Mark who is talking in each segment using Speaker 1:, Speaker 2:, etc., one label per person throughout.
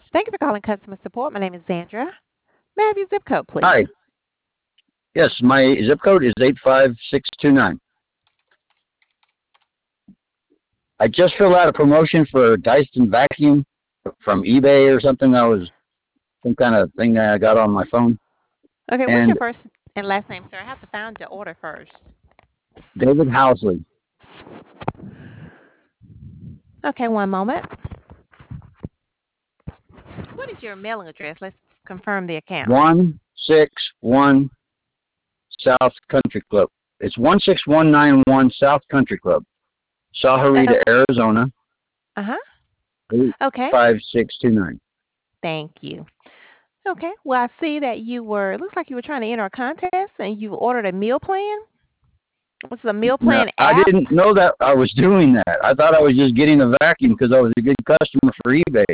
Speaker 1: Thank you for calling customer support. My name is Sandra. May I have your zip code, please?
Speaker 2: Hi. Yes, my zip code is 85629. I just filled out a promotion for a Dyson vacuum from eBay or something. That was some kind of thing that I got on my phone.
Speaker 1: Okay, what's your
Speaker 2: And
Speaker 1: first and last name, sir? I have to find your order first.
Speaker 2: David Housley,
Speaker 1: Okay, one moment. What is your mailing address? Let's confirm the account.
Speaker 2: 161 South Country Club. It's 16191 South Country Club, Sahuarita, Arizona,
Speaker 1: Uh-huh. Okay,
Speaker 2: 85629.
Speaker 1: thank you. Okay, well, I see that it looks like you were trying to enter a contest and you ordered a meal plan. This is a meal
Speaker 2: No,
Speaker 1: plan
Speaker 2: I
Speaker 1: app.
Speaker 2: didn't know that I was doing that. I thought I was just getting a vacuum because I was a good customer for eBay.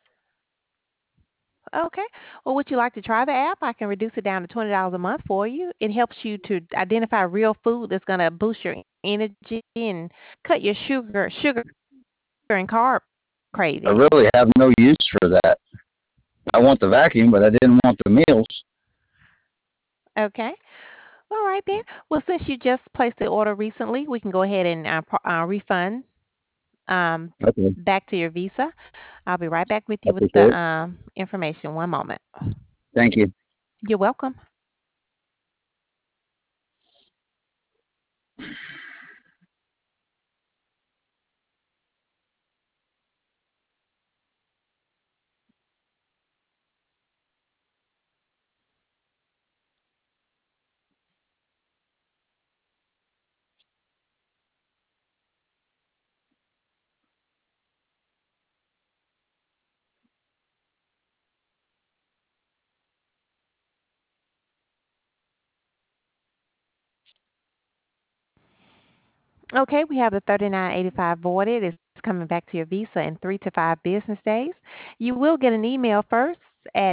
Speaker 1: Okay. Well, would you like to try the app? I can reduce it down to $20 a month for you. It helps you to identify real food that's going to boost your energy and cut your sugar and carb
Speaker 2: I
Speaker 1: cravings.
Speaker 2: really have no use for that. I want the vacuum, but I didn't want the meals.
Speaker 1: Okay. All right then. Well, since you just placed the order recently, we can go ahead and refund um,
Speaker 2: Okay,
Speaker 1: back to your Visa. I'll be right back with
Speaker 2: I
Speaker 1: you with the
Speaker 2: appreciate it.
Speaker 1: information. One moment.
Speaker 2: Thank you.
Speaker 1: You're welcome. Okay, we have the 3985 voided. It's coming back to your Visa in 3 to 5 business days. You will get an email first at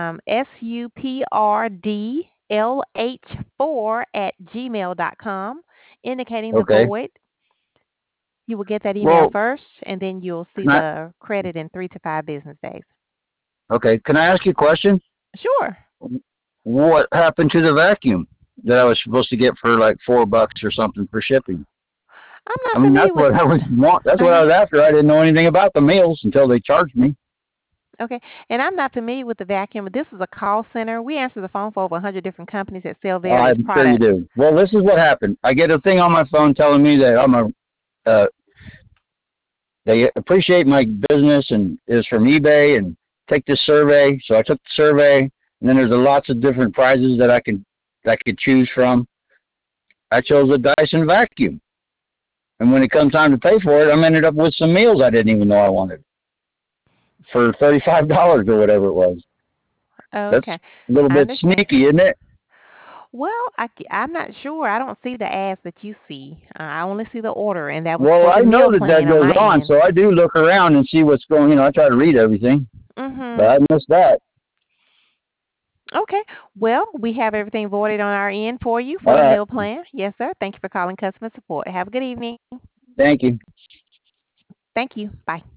Speaker 1: suprdlh4 at gmail.com indicating the
Speaker 2: Okay.
Speaker 1: void. You will get that email
Speaker 2: Well,
Speaker 1: first, and then you'll see
Speaker 2: can I,
Speaker 1: the credit in 3 to 5 business days.
Speaker 2: okay, can I ask you a question?
Speaker 1: Sure.
Speaker 2: What happened to the vacuum that I was supposed to get for like $4 or something for shipping?
Speaker 1: I'm
Speaker 2: I
Speaker 1: not
Speaker 2: mean,
Speaker 1: familiar
Speaker 2: that's
Speaker 1: with.
Speaker 2: what I was want. That's what I
Speaker 1: Uh-huh.
Speaker 2: was after. I didn't know anything about the meals until they charged me.
Speaker 1: Okay, and I'm not familiar with the vacuum, but this is a call center. We answer the phone for over 100 different companies that sell various
Speaker 2: I'm sure you
Speaker 1: products.
Speaker 2: do. Well, this is what happened. I get a thing on my phone telling me that uh, they appreciate my business and is from eBay and take this survey. So I took the survey, and then there's lots of different prizes that I could choose from. I chose a Dyson vacuum, and when it comes time to pay for it, I'm ended up with some meals I didn't even know I wanted for $35 or whatever it was. That's
Speaker 1: Okay,
Speaker 2: a little
Speaker 1: I
Speaker 2: bit
Speaker 1: understand.
Speaker 2: sneaky, isn't it?
Speaker 1: Well, I'm not sure. I don't see the ads that you see. I only see the order, and that was
Speaker 2: Well,
Speaker 1: for
Speaker 2: I
Speaker 1: the
Speaker 2: know
Speaker 1: meal
Speaker 2: that that
Speaker 1: plan on
Speaker 2: goes
Speaker 1: my
Speaker 2: on,
Speaker 1: end.
Speaker 2: so I do look around and see what's going. I try to read everything, but
Speaker 1: Mhm.
Speaker 2: I missed that.
Speaker 1: Okay. Well, we have everything voided on our end for you
Speaker 2: All
Speaker 1: for the
Speaker 2: right.
Speaker 1: meal plan. Yes, sir. Thank you for calling customer support. Have a good evening.
Speaker 2: Thank you.
Speaker 1: Thank you. Bye.